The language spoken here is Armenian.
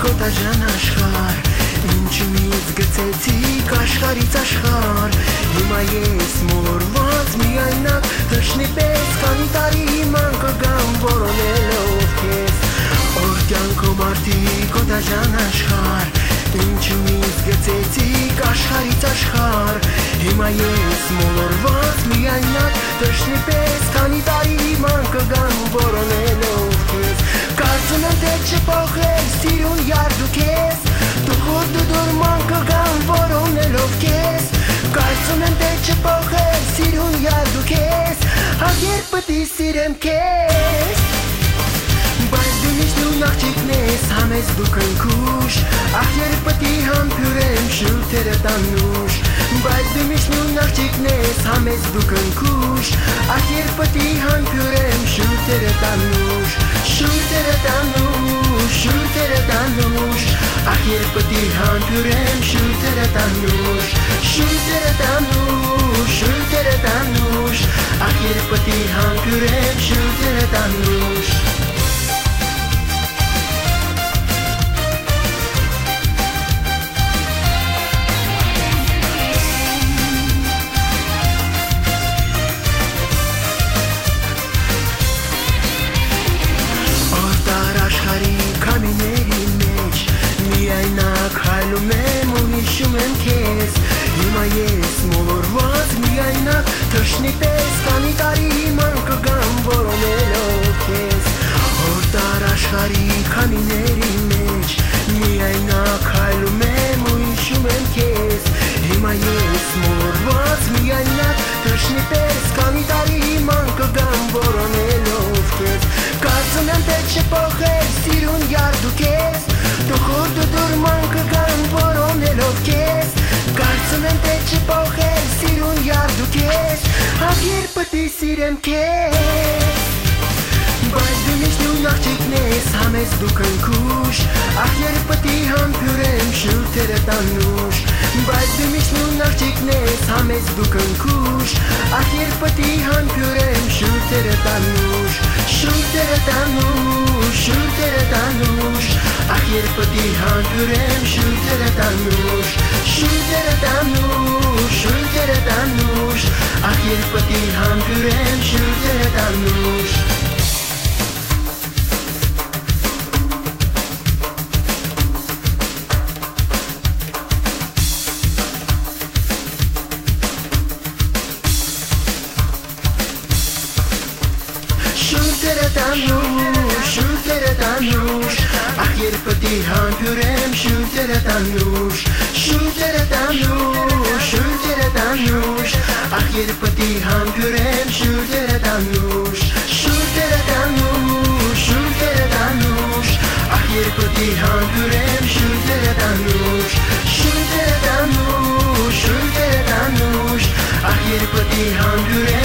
կոտաժան աշխար Ինչումից գծեցիք աշխարից աշխար Հիմա ես մոլորված միայնակ Թշնի պես քանի տարի ման կգամ որոնելով քեզ Օր կյանքում արդի կոտաժան աշխար Ինչումից գծեցիք աշխարից աշխար Հիմա ես մոլորված միայնակ Թշնի պես քանի տարի ման կգամ որոնելով քեզ Կարծում եմ թե չփոխել սիրուն յարդու քեզ Դու խորդ ու դուրման կգամ որոնելով քեզ Կարծում եմ թե չփոխել սիրուն յարդու քեզ Ահ երբ պտի սիրեմ քեզ Բայց դու միշտ նույն աղջիկն ես համես դու կնքուշ Ահ երբ պտի համբյուրեմ շուտերը տանուշ Բայց դու միշտ նույն աղջիկն ես համես դու կնքուշ Ահ երբ պտի համբյուրեմ շուտերը տանուշ Շուտերը տանուշ, շուտերը տանուշ Ահ երբ պտի համբյուրեմ շուտերը տանուշ Շուտերը տանուշ, շուտերը տանուշ Ահ երբ պտի համբյուրեմ շուտերը տանուշ Միայնակ հայլում եմ ու հիշում եմ քեզ Հիմա ես մոլորված միայնակ Թշնի պես քանի տարի ման կգամ որոնելով քեզ Հորտար աշխարհի քամիների մեջ Միայնակ հայլում եմ ու հիշում եմ քեզ Հիմա ես մոլորված միայնակ Թշնի պես քանի տարի ման կգամ որոնելով քեզ Կարծում եմ թե չփոխել սիրուն յարդու քեզ Դու խորդ ու դուրման կգամ որոնելով քեզ Կարծում եմ թե չփոխել սիրուն յարդու քեզ Ահ երբ պտի սիրեմ քեզ Բայց դու միշտ նույն աղջիկն ես համես դու կնքուշ Ահ երբ պտի համբյուրեմ շուտերը տանուշ Բայց դու միշտ նույն աղջիկն ես համես դու կնքուշ Ահ երբ պտի համբյուրեմ շուտերը տանուշ Շուտերը տանուշ, շուտերը տանուշ Ահ երբ պտի համբյուրեմ շուտերը տանուշ Շուտերը տանուշ, շուտերը տանուշ Ահ երբ պտի համբյուրեմ շուտերը տանուշ Շուտերը տանուշ, շուտերը տանուշ Ահ երբ պտի համբյուրեմ շուտերը տանուշ Շուտերը տանուշ, շուտերը տանուշ Ահ երբ պտի համբյուրեմ շուտերը տանուշ Շուտերը տանուշ, շուտերը տանուշ Ահ երբ պտի համբյուրեմ շուտերը տանուշ Շուտերը տանուշ, շուտերը տանուշ Ահ երբ պտի համբյուրեմ